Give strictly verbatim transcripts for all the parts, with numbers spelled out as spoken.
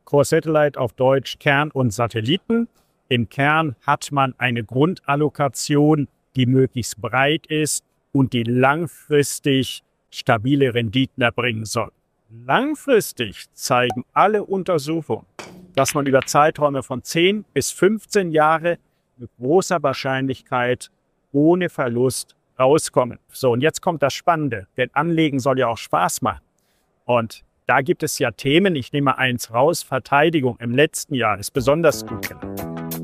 Core Satellite auf Deutsch Kern und Satelliten. Im Kern hat man eine Grundallokation, die möglichst breit ist und die langfristig stabile Renditen erbringen soll. Langfristig zeigen alle Untersuchungen, dass man über Zeiträume von zehn bis fünfzehn Jahre mit großer Wahrscheinlichkeit ohne Verlust rauskommen. So, und jetzt kommt das Spannende, denn Anlegen soll ja auch Spaß machen. Und da gibt es ja Themen, ich nehme mal eins raus, Verteidigung im letzten Jahr ist besonders gut gelaufen.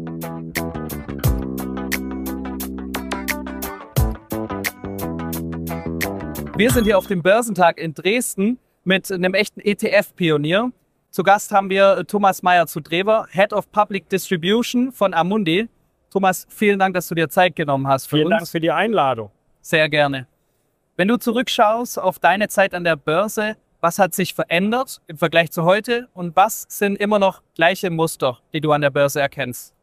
Wir sind hier auf dem Börsentag in Dresden mit einem echten E T F-Pionier. Zu Gast haben wir Thomas Meyer zu Drewer, Head of Public Distribution von Amundi. Thomas, vielen Dank, dass du dir Zeit genommen hast für Vielen uns. Dank für die Einladung. Sehr gerne. Wenn du zurückschaust auf deine Zeit an der Börse, was hat sich verändert im Vergleich zu heute und was sind immer noch gleiche Muster, die du an der Börse erkennst?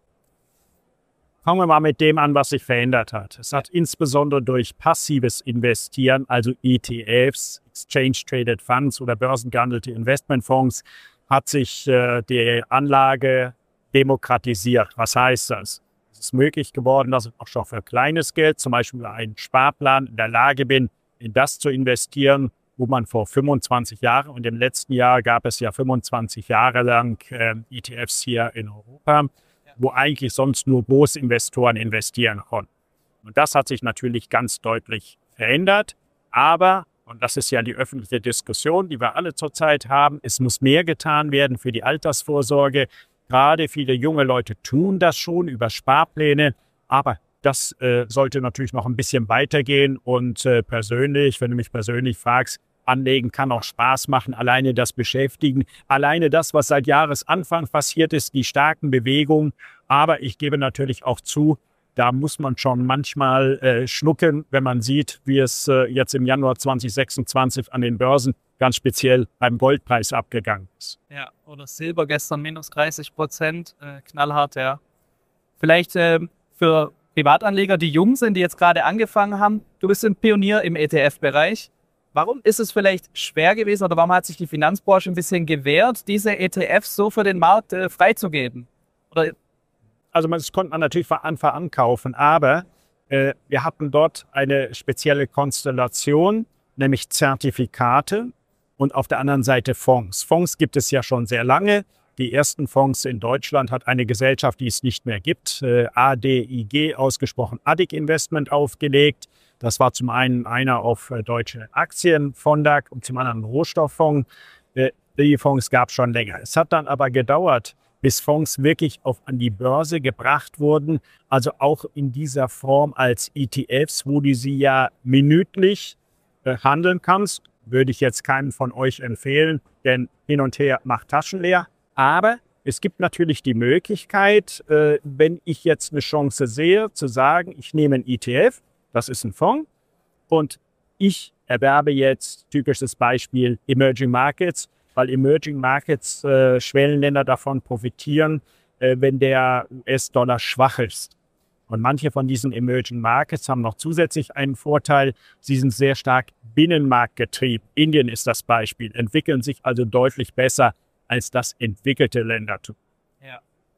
Fangen wir mal mit dem an, was sich verändert hat. Es hat insbesondere durch passives Investieren, also E T Fs, Exchange Traded Funds oder börsengehandelte Investmentfonds, hat sich äh, die Anlage demokratisiert. Was heißt das? Es ist möglich geworden, dass ich auch schon für kleines Geld, zum Beispiel einen Sparplan, in der Lage bin, in das zu investieren, wo man vor fünfundzwanzig Jahren, und im letzten Jahr gab es ja fünfundzwanzig Jahre lang äh, E T Fs hier in Europa, wo eigentlich sonst nur Großinvestoren investieren konnten. Und das hat sich natürlich ganz deutlich verändert. Aber, und das ist ja die öffentliche Diskussion, die wir alle zurzeit haben, es muss mehr getan werden für die Altersvorsorge. Gerade viele junge Leute tun das schon über Sparpläne, aber das äh, sollte natürlich noch ein bisschen weitergehen. Und äh, persönlich, wenn du mich persönlich fragst, Anlegen kann auch Spaß machen, alleine das Beschäftigen, alleine das, was seit Jahresanfang passiert ist, die starken Bewegungen. Aber ich gebe natürlich auch zu, da muss man schon manchmal äh, schlucken, wenn man sieht, wie es äh, jetzt im Januar zweitausendsechsundzwanzig an den Börsen ganz speziell beim Goldpreis abgegangen ist. Ja, oder Silber gestern minus dreißig Prozent, äh, knallhart, ja. Vielleicht äh, für Privatanleger, die jung sind, die jetzt gerade angefangen haben, du bist ein Pionier im E T F-Bereich. Warum ist es vielleicht schwer gewesen oder warum hat sich die Finanzbranche ein bisschen gewehrt, diese E T Fs so für den Markt äh, freizugeben? Oder Also das konnte man natürlich von Anfang an kaufen, aber äh, wir hatten dort eine spezielle Konstellation, nämlich Zertifikate und auf der anderen Seite Fonds. Fonds gibt es ja schon sehr lange. Die ersten Fonds in Deutschland hat eine Gesellschaft, die es nicht mehr gibt, äh, A D I G, ausgesprochen A D I G Investment, aufgelegt. Das war zum einen einer auf äh, deutsche Aktien, Fondag, und zum anderen ein Rohstofffonds. Äh, die Fonds gab es schon länger. Es hat dann aber gedauert, bis Fonds wirklich auf, an die Börse gebracht wurden, also auch in dieser Form als E T Fs, wo du sie ja minütlich äh, handeln kannst. Würde ich jetzt keinem von euch empfehlen, denn hin und her macht Taschen leer. Aber es gibt natürlich die Möglichkeit, äh, wenn ich jetzt eine Chance sehe, zu sagen, ich nehme einen E T F, das ist ein Fonds, und ich erwerbe jetzt, typisches Beispiel, Emerging Markets, weil Emerging Markets, äh, Schwellenländer davon profitieren, äh, wenn der U S-Dollar schwach ist. Und manche von diesen Emerging Markets haben noch zusätzlich einen Vorteil, sie sind sehr stark binnenmarktgetrieben. Indien ist das Beispiel, entwickeln sich also deutlich besser, als das entwickelte Länder tun. Ja.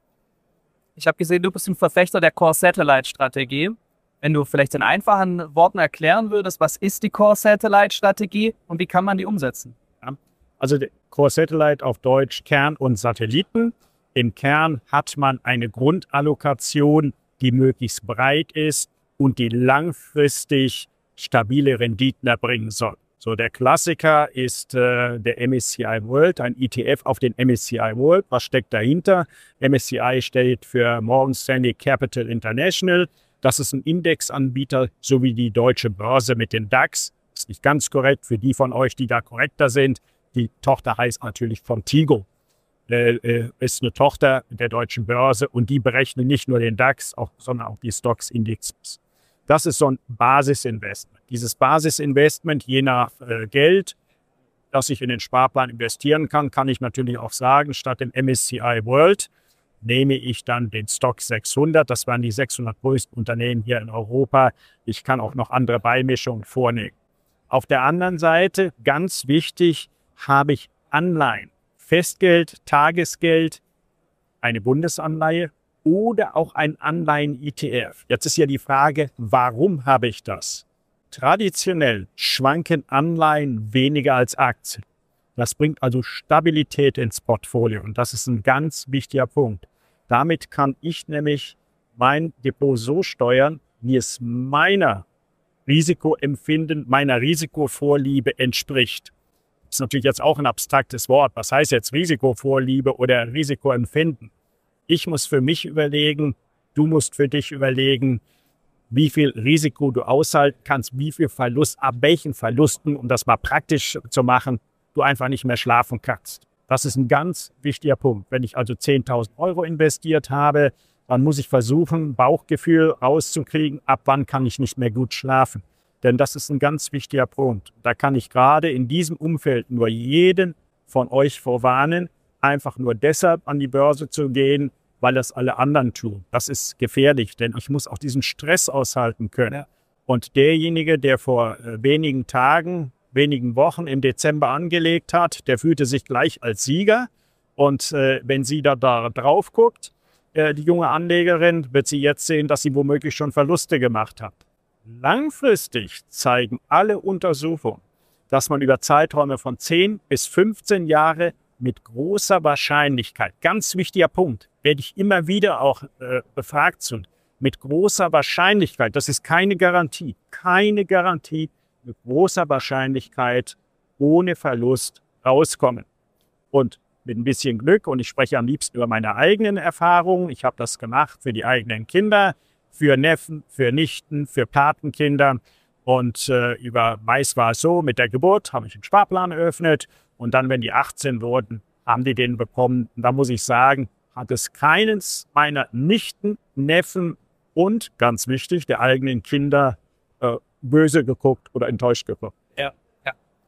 Ich habe gesehen, du bist ein Verfechter der Core-Satellite-Strategie. Wenn du vielleicht in einfachen Worten erklären würdest, was ist die Core-Satellite-Strategie und wie kann man die umsetzen? Ja. Also der Core Satellite auf Deutsch Kern und Satelliten. Im Kern hat man eine Grundallokation, die möglichst breit ist und die langfristig stabile Renditen erbringen soll. So, der Klassiker ist äh, der M S C I World, ein E T F auf den M S C I World. Was steckt dahinter? M S C I steht für Morgan Stanley Capital International. Das ist ein Indexanbieter, so wie die deutsche Börse mit den DAX. Ist nicht ganz korrekt für die von euch, die da korrekter sind. Die Tochter heißt natürlich Fontigo. Äh, äh, ist eine Tochter der deutschen Börse und die berechnen nicht nur den DAX, auch, sondern auch die Stocks Indexes. Das ist so ein Basisinvestment. Dieses Basisinvestment, je nach äh, Geld, das ich in den Sparplan investieren kann, kann ich natürlich auch sagen, statt dem M S C I World nehme ich dann den Stock sechshundert. Das waren die sechshundert größten Unternehmen hier in Europa. Ich kann auch noch andere Beimischungen vornehmen. Auf der anderen Seite, ganz wichtig, habe ich Anleihen, Festgeld, Tagesgeld, eine Bundesanleihe oder auch ein Anleihen-E T F. Jetzt ist ja die Frage, warum habe ich das? Traditionell schwanken Anleihen weniger als Aktien. Das bringt also Stabilität ins Portfolio und das ist ein ganz wichtiger Punkt. Damit kann ich nämlich mein Depot so steuern, wie es meiner Risikoempfinden, meiner Risikovorliebe entspricht. Das ist natürlich jetzt auch ein abstraktes Wort. Was heißt jetzt Risikovorliebe oder Risikoempfinden? Ich muss für mich überlegen, du musst für dich überlegen, wie viel Risiko du aushalten kannst, wie viel Verlust, ab welchen Verlusten, um das mal praktisch zu machen, du einfach nicht mehr schlafen kannst. Das ist ein ganz wichtiger Punkt. Wenn ich also zehntausend Euro investiert habe, dann muss ich versuchen, Bauchgefühl rauszukriegen, ab wann kann ich nicht mehr gut schlafen. Denn das ist ein ganz wichtiger Punkt. Da kann ich gerade in diesem Umfeld nur jeden von euch vorwarnen, einfach nur deshalb an die Börse zu gehen, weil das alle anderen tun. Das ist gefährlich, denn ich muss auch diesen Stress aushalten können. Ja. Und derjenige, der vor äh, wenigen Tagen, wenigen Wochen im Dezember angelegt hat, der fühlte sich gleich als Sieger. Und äh, wenn sie da, da drauf guckt, äh, die junge Anlegerin, wird sie jetzt sehen, dass sie womöglich schon Verluste gemacht hat. Langfristig zeigen alle Untersuchungen, dass man über Zeiträume von zehn bis fünfzehn Jahre mit großer Wahrscheinlichkeit, ganz wichtiger Punkt, werde ich immer wieder auch äh, befragt zu, mit großer Wahrscheinlichkeit, das ist keine Garantie, keine Garantie, mit großer Wahrscheinlichkeit ohne Verlust rauskommen. Und mit ein bisschen Glück, und ich spreche am liebsten über meine eigenen Erfahrungen, ich habe das gemacht für die eigenen Kinder, für Neffen, für Nichten, für Patenkinder. Und äh, über meist war es so, mit der Geburt habe ich einen Sparplan eröffnet und dann, wenn die achtzehn wurden, haben die den bekommen. Und da muss ich sagen, hat es keines meiner Nichten, Neffen und, ganz wichtig, der eigenen Kinder äh, böse geguckt oder enttäuscht geguckt. Ja, ja.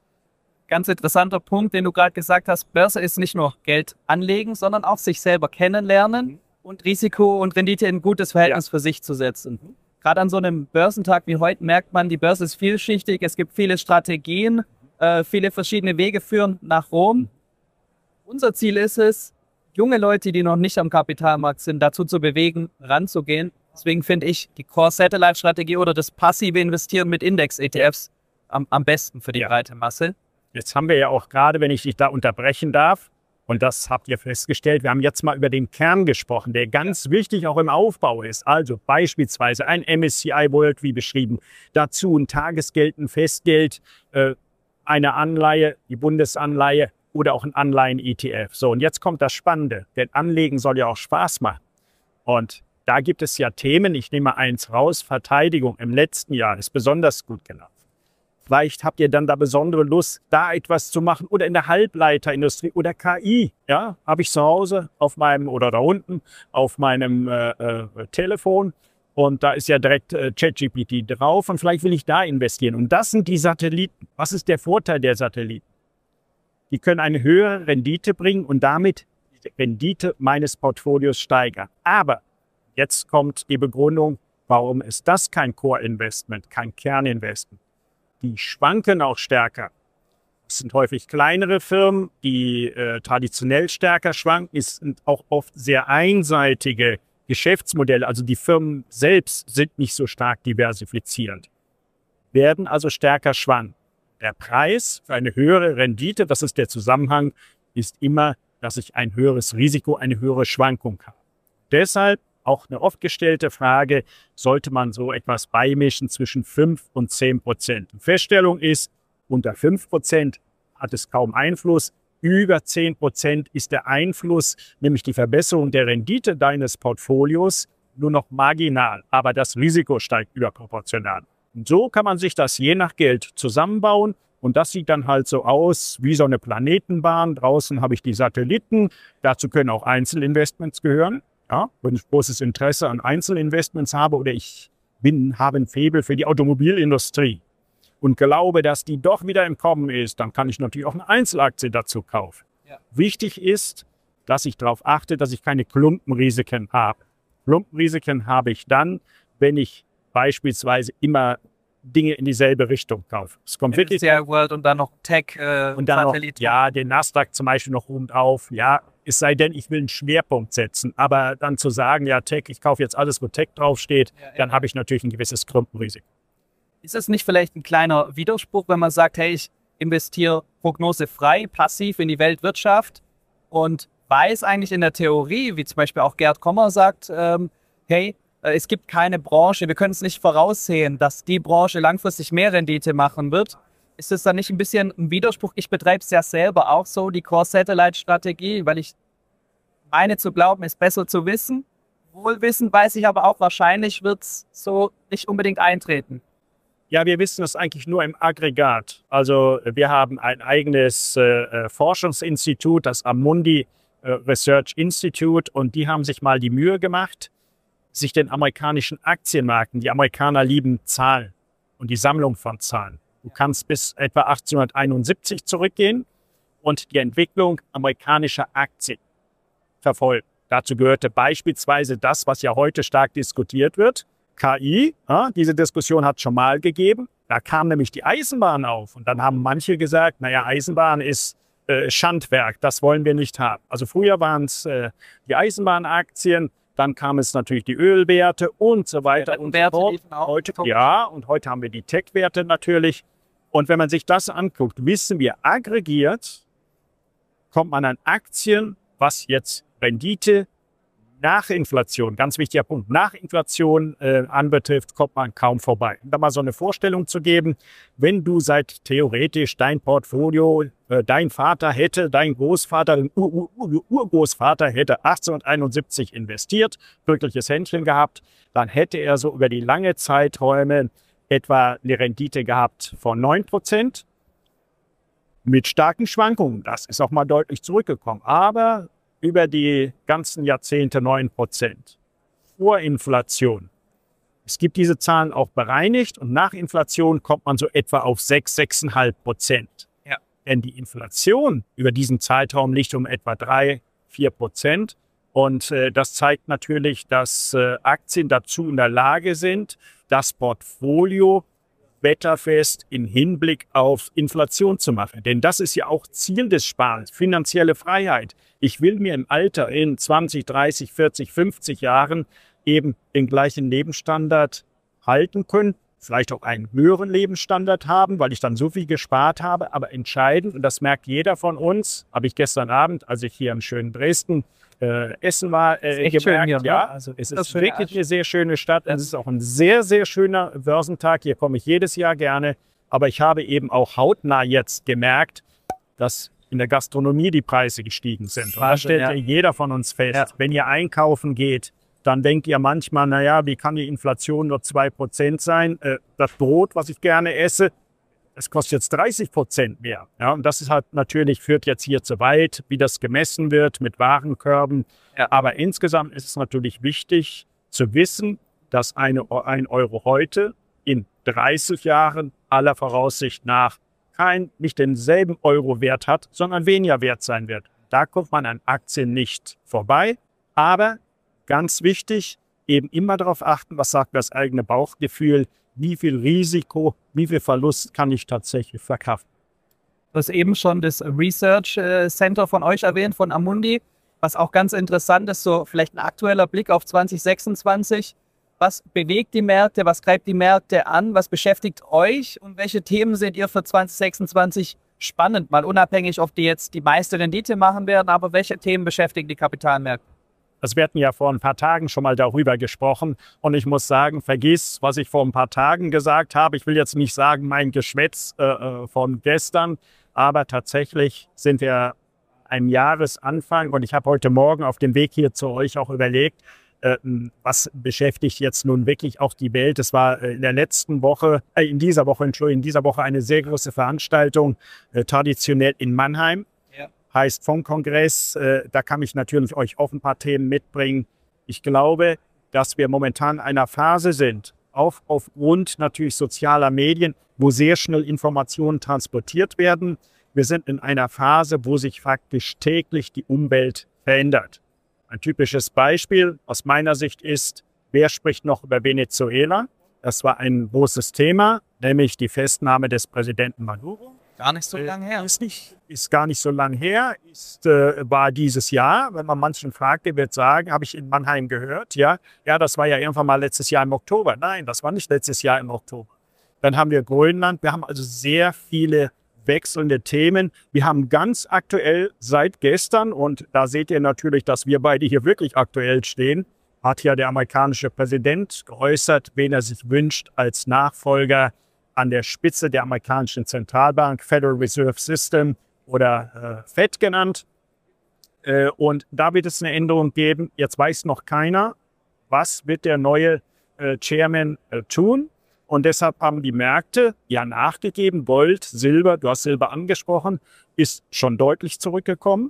Ganz interessanter Punkt, den du gerade gesagt hast. Börse ist nicht nur Geld anlegen, sondern auch sich selber kennenlernen mhm. und Risiko und Rendite in ein gutes Verhältnis ja. für sich zu setzen. Mhm. Gerade an so einem Börsentag wie heute merkt man, die Börse ist vielschichtig, es gibt viele Strategien, äh, viele verschiedene Wege führen nach Rom. Unser Ziel ist es, junge Leute, die noch nicht am Kapitalmarkt sind, dazu zu bewegen, ranzugehen. Deswegen finde ich die Core-Satellite-Strategie oder das passive Investieren mit Index-E T Fs am, am besten für die ja. breite Masse. Jetzt haben wir ja auch gerade, wenn ich dich da unterbrechen darf, und das habt ihr festgestellt, wir haben jetzt mal über den Kern gesprochen, der ganz wichtig auch im Aufbau ist. Also beispielsweise ein M S C I World, wie beschrieben, dazu ein Tagesgeld, ein Festgeld, äh, eine Anleihe, die Bundesanleihe oder auch ein Anleihen-E T F. So, und jetzt kommt das Spannende, denn Anlegen soll ja auch Spaß machen. Und da gibt es ja Themen, ich nehme mal eins raus, Verteidigung im letzten Jahr ist besonders gut gelaufen. Vielleicht habt ihr dann da besondere Lust, da etwas zu machen oder in der Halbleiterindustrie oder K I. Ja, habe ich zu Hause auf meinem oder da unten auf meinem äh, äh, Telefon und da ist ja direkt äh, ChatGPT drauf und vielleicht will ich da investieren. Und das sind die Satelliten. Was ist der Vorteil der Satelliten? Die können eine höhere Rendite bringen und damit die Rendite meines Portfolios steigern. Aber jetzt kommt die Begründung, warum ist das kein Core-Investment, kein Kerninvestment? Die schwanken auch stärker. Es sind häufig kleinere Firmen, die äh, traditionell stärker schwanken. Es sind auch oft sehr einseitige Geschäftsmodelle. Also die Firmen selbst sind nicht so stark diversifizierend, werden also stärker schwanken. Der Preis für eine höhere Rendite, das ist der Zusammenhang, ist immer, dass ich ein höheres Risiko, eine höhere Schwankung habe. Deshalb auch eine oft gestellte Frage, sollte man so etwas beimischen zwischen fünf und zehn Prozent. Die Feststellung ist, unter fünf Prozent hat es kaum Einfluss. Über zehn Prozent ist der Einfluss, nämlich die Verbesserung der Rendite deines Portfolios, nur noch marginal. Aber das Risiko steigt überproportional. Und so kann man sich das je nach Geld zusammenbauen. Und das sieht dann halt so aus wie so eine Planetenbahn. Draußen habe ich die Satelliten. Dazu können auch Einzelinvestments gehören. Ja, wenn ich großes Interesse an Einzelinvestments habe oder ich bin, habe ein Faible für die Automobilindustrie und glaube, dass die doch wieder im Kommen ist, dann kann ich natürlich auch eine Einzelaktie dazu kaufen. Ja. Wichtig ist, dass ich darauf achte, dass ich keine Klumpenrisiken habe. Klumpenrisiken habe ich dann, wenn ich beispielsweise immer Dinge in dieselbe Richtung kaufen. Es kommt wirklich sehr World und dann noch Tech äh, und dann noch, Satellit. ja, den Nasdaq zum Beispiel noch oben drauf. Ja, es sei denn, ich will einen Schwerpunkt setzen. Aber dann zu sagen, ja, Tech, ich kaufe jetzt alles, wo Tech draufsteht, ja, dann ja. habe ich natürlich ein gewisses Klumpenrisiko. Ist es nicht vielleicht ein kleiner Widerspruch, wenn man sagt, hey, ich investiere prognosefrei, passiv in die Weltwirtschaft und weiß eigentlich in der Theorie, wie zum Beispiel auch Gerd Kommer sagt, ähm, hey, es gibt keine Branche, wir können es nicht voraussehen, dass die Branche langfristig mehr Rendite machen wird. Ist es dann nicht ein bisschen ein Widerspruch? Ich betreibe es ja selber auch so, die Core-Satellite-Strategie, weil ich meine zu glauben, ist besser zu wissen. Wohlwissend weiß ich aber auch, wahrscheinlich wird es so nicht unbedingt eintreten. Ja, wir wissen das eigentlich nur im Aggregat. Also wir haben ein eigenes äh, Forschungsinstitut, das Amundi äh, Research Institute, und die haben sich mal die Mühe gemacht, sich den amerikanischen Aktienmärkten, die Amerikaner lieben Zahlen und die Sammlung von Zahlen. Du kannst bis etwa achtzehnhunderteinundsiebzig zurückgehen und die Entwicklung amerikanischer Aktien verfolgen. Dazu gehörte beispielsweise das, was ja heute stark diskutiert wird, K I. Ja, diese Diskussion hat es schon mal gegeben. Da kam nämlich die Eisenbahn auf und dann haben manche gesagt, naja, Eisenbahn ist äh, Schandwerk, das wollen wir nicht haben. Also früher waren es äh, die Eisenbahnaktien, dann kamen es natürlich die Ölwerte und so weiter und so fort. Heute, ja, und heute haben wir die Tech-Werte natürlich. Und wenn man sich das anguckt, wissen wir, aggregiert kommt man an Aktien, was jetzt Rendite nach Inflation, ganz wichtiger Punkt, nach Inflation äh, anbetrifft, kommt man kaum vorbei. Um da mal so eine Vorstellung zu geben, wenn du seit theoretisch dein Portfolio, äh, dein Vater hätte, dein Großvater, dein Ur -Ur -Ur Urgroßvater hätte achtzehnhunderteinundsiebzig investiert, glückliches Händchen gehabt, dann hätte er so über die lange Zeiträume etwa eine Rendite gehabt von neun Prozent mit starken Schwankungen. Das ist auch mal deutlich zurückgekommen, aber über die ganzen Jahrzehnte neun Prozent. Vor Inflation. Es gibt diese Zahlen auch bereinigt und nach Inflation kommt man so etwa auf sechs, sechs Komma fünf Prozent. Ja. Denn die Inflation über diesen Zeitraum liegt um etwa drei, vier Prozent. Und äh, das zeigt natürlich, dass äh, Aktien dazu in der Lage sind, das Portfolio wetterfest im Hinblick auf Inflation zu machen. Denn das ist ja auch Ziel des Sparens, finanzielle Freiheit. Ich will mir im Alter in zwanzig, dreißig, vierzig, fünfzig Jahren eben den gleichen Lebensstandard halten können, vielleicht auch einen höheren Lebensstandard haben, weil ich dann so viel gespart habe. Aber entscheidend, und das merkt jeder von uns, habe ich gestern Abend, als ich hier im schönen Dresden äh, essen war, äh, gemerkt, schön hier, ja, also es ist wirklich eine sehr schöne Stadt. Es ist auch ein sehr, sehr schöner Börsentag. Hier komme ich jedes Jahr gerne. Aber ich habe eben auch hautnah jetzt gemerkt, dass in der Gastronomie die Preise gestiegen sind. Und da stellt ja jeder von uns fest, ja. Wenn ihr einkaufen geht, dann denkt ihr manchmal, naja, wie kann die Inflation nur zwei Prozent sein? Äh, das Brot, was ich gerne esse, das kostet jetzt dreißig Prozent mehr. Ja, und das ist halt natürlich, führt jetzt hier zu weit, wie das gemessen wird mit Warenkörben. Ja. Aber insgesamt ist es natürlich wichtig zu wissen, dass eine, ein Euro heute in dreißig Jahren aller Voraussicht nach kein, nicht denselben Euro Wert hat, sondern weniger wert sein wird. Da kommt man an Aktien nicht vorbei. Aber ganz wichtig, eben immer darauf achten, was sagt das eigene Bauchgefühl, wie viel Risiko, wie viel Verlust kann ich tatsächlich verkraften. Du hast eben schon das Research Center von euch erwähnt, von Amundi, was auch ganz interessant ist, so vielleicht ein aktueller Blick auf zwanzig sechsundzwanzig. Was bewegt die Märkte, was treibt die Märkte an, was beschäftigt euch und welche Themen seht ihr für zwanzig sechsundzwanzig spannend? Mal unabhängig, ob die jetzt die meiste Rendite machen werden, aber welche Themen beschäftigen die Kapitalmärkte? Also wir hatten ja vor ein paar Tagen schon mal darüber gesprochen und ich muss sagen, vergiss, was ich vor ein paar Tagen gesagt habe. Ich will jetzt nicht sagen, mein Geschwätz äh, von gestern, aber tatsächlich sind wir am Jahresanfang und ich habe heute Morgen auf dem Weg hier zu euch auch überlegt, äh, was beschäftigt jetzt nun wirklich auch die Welt. Es war in der letzten Woche, äh, in dieser Woche, Entschuldigung, in dieser Woche eine sehr große Veranstaltung, äh, traditionell in Mannheim. Heißt Fondskongress, äh, da kann ich natürlich euch auch ein paar Themen mitbringen. Ich glaube, dass wir momentan in einer Phase sind, auch aufgrund natürlich sozialer Medien, wo sehr schnell Informationen transportiert werden. Wir sind in einer Phase, wo sich faktisch täglich die Umwelt verändert. Ein typisches Beispiel aus meiner Sicht ist, wer spricht noch über Venezuela? Das war ein großes Thema, nämlich die Festnahme des Präsidenten Maduro. Gar nicht so lange her. Ist, nicht, ist gar nicht so lange her, ist, äh, war dieses Jahr. Wenn man manchen fragt, der wird sagen, habe ich in Mannheim gehört, ja, ja, das war ja irgendwann mal letztes Jahr im Oktober. Nein, das war nicht letztes Jahr im Oktober. Dann haben wir Grönland. Wir haben also sehr viele wechselnde Themen. Wir haben ganz aktuell seit gestern, und da seht ihr natürlich, dass wir beide hier wirklich aktuell stehen, hat ja der amerikanische Präsident geäußert, wen er sich wünscht als Nachfolger an der Spitze der amerikanischen Zentralbank, Federal Reserve System oder äh, Fed genannt. Äh, und da wird es eine Änderung geben. Jetzt weiß noch keiner, was wird der neue äh, Chairman äh, tun. Und deshalb haben die Märkte ja nachgegeben. Gold, Silber, du hast Silber angesprochen, ist schon deutlich zurückgekommen.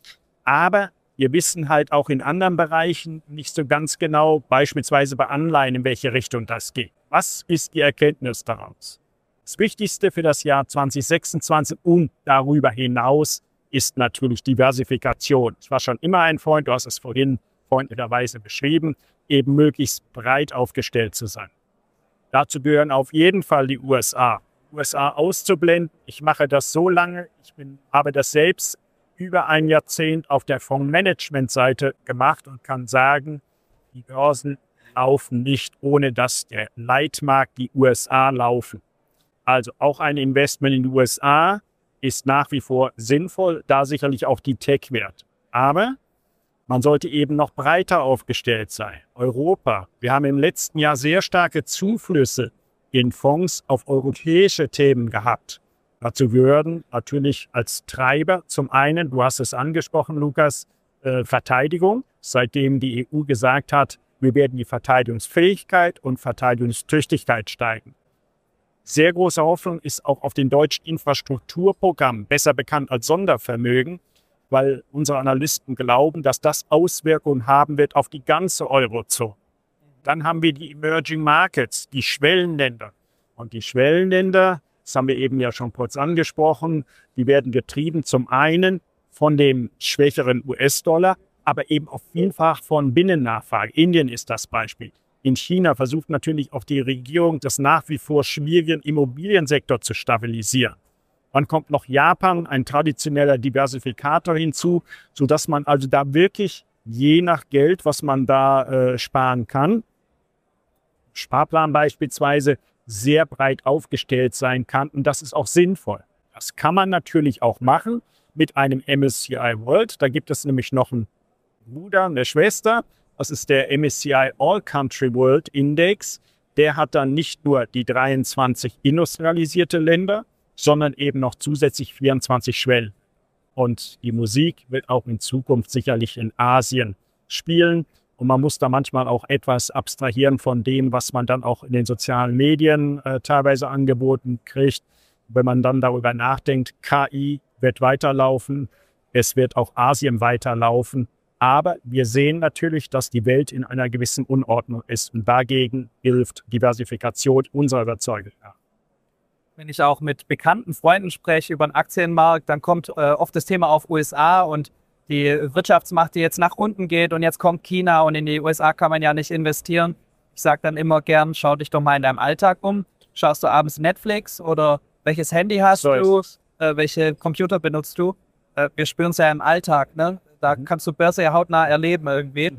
Aber wir wissen halt auch in anderen Bereichen nicht so ganz genau, beispielsweise bei Anleihen, in welche Richtung das geht. Was ist die Erkenntnis daraus? Das Wichtigste für das Jahr zwanzig sechsundzwanzig und darüber hinaus ist natürlich Diversifikation. Ich war schon immer ein Freund, du hast es vorhin freundlicherweise beschrieben, eben möglichst breit aufgestellt zu sein. Dazu gehören auf jeden Fall die U S A. U S A auszublenden, ich mache das so lange, ich bin, habe das selbst über ein Jahrzehnt auf der Fondsmanagement-Seite gemacht und kann sagen, die Börsen laufen nicht, ohne dass der Leitmarkt, die U S A, laufen. Also auch ein Investment in die U S A ist nach wie vor sinnvoll, da sicherlich auch die Tech-Wert. Aber man sollte eben noch breiter aufgestellt sein. Europa. Wir haben im letzten Jahr sehr starke Zuflüsse in Fonds auf europäische Themen gehabt. Dazu gehören natürlich als Treiber zum einen, du hast es angesprochen, Lukas, äh, Verteidigung. Seitdem die E U gesagt hat, wir werden die Verteidigungsfähigkeit und Verteidigungstüchtigkeit steigen. Sehr große Hoffnung ist auch auf den deutschen Infrastrukturprogramm, besser bekannt als Sondervermögen, weil unsere Analysten glauben, dass das Auswirkungen haben wird auf die ganze Eurozone. Dann haben wir die Emerging Markets, die Schwellenländer. Und die Schwellenländer, das haben wir eben ja schon kurz angesprochen, die werden getrieben zum einen von dem schwächeren U S-Dollar, aber eben auch vielfach von Binnennachfrage. Indien ist das Beispiel. In China versucht natürlich auch die Regierung, das nach wie vor schwierigen Immobiliensektor zu stabilisieren. Dann kommt noch Japan, ein traditioneller Diversifikator hinzu, sodass man also da wirklich je nach Geld, was man da äh, sparen kann, Sparplan beispielsweise, sehr breit aufgestellt sein kann. Und das ist auch sinnvoll. Das kann man natürlich auch machen mit einem M S C I World. Da gibt es nämlich noch einen Bruder, eine Schwester. Das ist der M S C I All Country World Index. Der hat dann nicht nur die dreiundzwanzig industrialisierte Länder, sondern eben noch zusätzlich vierundzwanzig Schwellen. Und die Musik wird auch in Zukunft sicherlich in Asien spielen. Und man muss da manchmal auch etwas abstrahieren von dem, was man dann auch in den sozialen Medien äh, teilweise angeboten kriegt. Wenn man dann darüber nachdenkt, K I wird weiterlaufen, es wird auch Asien weiterlaufen. Aber wir sehen natürlich, dass die Welt in einer gewissen Unordnung ist. Und dagegen hilft Diversifikation unserer Überzeugung. Ja. Wenn ich auch mit bekannten Freunden spreche über den Aktienmarkt, dann kommt äh, oft das Thema auf U S A und die Wirtschaftsmacht, die jetzt nach unten geht, und jetzt kommt China und in die U S A kann man ja nicht investieren. Ich sage dann immer gern, schau dich doch mal in deinem Alltag um. Schaust du abends Netflix oder welches Handy hast so du, äh, welche Computer benutzt du? Äh, wir spüren es ja im Alltag, ne? Da mhm. kannst du Börse ja hautnah erleben irgendwie.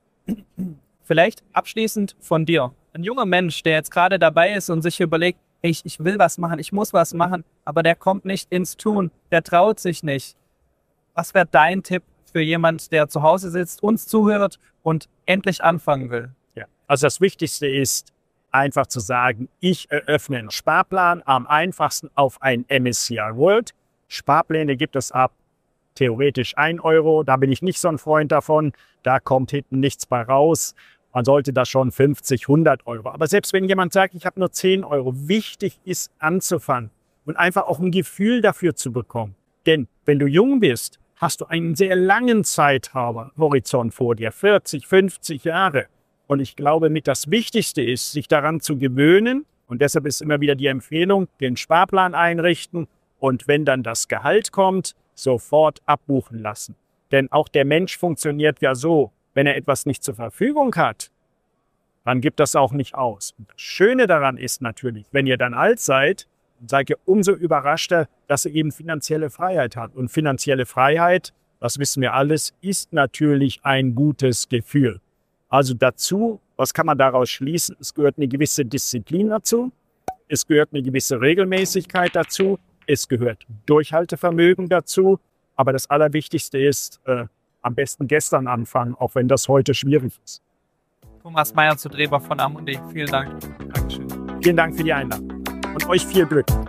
Mhm. Vielleicht abschließend von dir. Ein junger Mensch, der jetzt gerade dabei ist und sich überlegt, hey, ich, ich will was machen, ich muss was machen, aber der kommt nicht ins Tun, der traut sich nicht. Was wäre dein Tipp für jemand, der zu Hause sitzt, uns zuhört und endlich anfangen will? Ja. Also das Wichtigste ist, einfach zu sagen, ich eröffne einen Sparplan, am einfachsten auf ein M S C I World. Sparpläne gibt es ab theoretisch ein Euro, da bin ich nicht so ein Freund davon, da kommt hinten nichts bei raus. Man sollte da schon fünfzig, hundert Euro. Aber selbst wenn jemand sagt, ich habe nur zehn Euro, wichtig ist anzufangen und einfach auch ein Gefühl dafür zu bekommen. Denn wenn du jung bist, hast du einen sehr langen Zeithorizont vor dir, vierzig, fünfzig Jahre. Und ich glaube, mit das Wichtigste ist, sich daran zu gewöhnen. Und deshalb ist immer wieder die Empfehlung, den Sparplan einrichten und wenn dann das Gehalt kommt, sofort abbuchen lassen. Denn auch der Mensch funktioniert ja so, wenn er etwas nicht zur Verfügung hat, dann gibt das auch nicht aus. Und das Schöne daran ist natürlich, wenn ihr dann alt seid, seid ihr umso überraschter, dass ihr eben finanzielle Freiheit habt. Und finanzielle Freiheit, das wissen wir alles, ist natürlich ein gutes Gefühl. Also dazu, was kann man daraus schließen? Es gehört eine gewisse Disziplin dazu, es gehört eine gewisse Regelmäßigkeit dazu, es gehört Durchhaltevermögen dazu, aber das Allerwichtigste ist, äh, am besten gestern anfangen, auch wenn das heute schwierig ist. Thomas Meyer zu Dreber von Amundi. Vielen Dank. Dankeschön. Vielen Dank für die Einladung und euch viel Glück.